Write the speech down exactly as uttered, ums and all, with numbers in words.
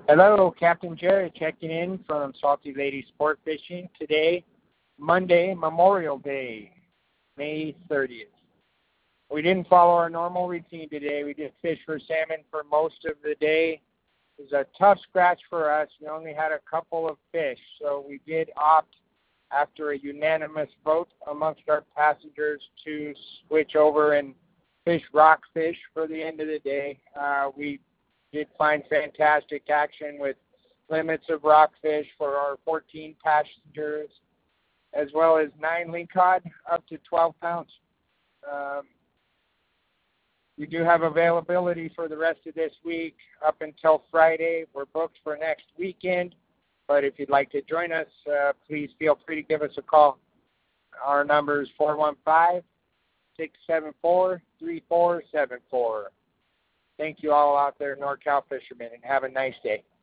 Hello, Captain Jerry checking in from Salty Lady Sport Fishing today, Monday, Memorial Day, May thirtieth. We didn't follow our normal routine today. We did fish for salmon for most of the day. It was a tough scratch for us. We only had a couple of fish, so we did opt, after a unanimous vote amongst our passengers, to switch over and fish rockfish for the end of the day. Uh, we did find fantastic action with limits of rockfish for our fourteen passengers, as well as nine lingcod up to twelve pounds. Um, we do have availability for the rest of this week up until Friday. We're booked for next weekend, but if you'd like to join us, uh, please feel free to give us a call. Our number is four one five, six seven four, three four seven four. Thank you all out there, NorCal fishermen, and have a nice day.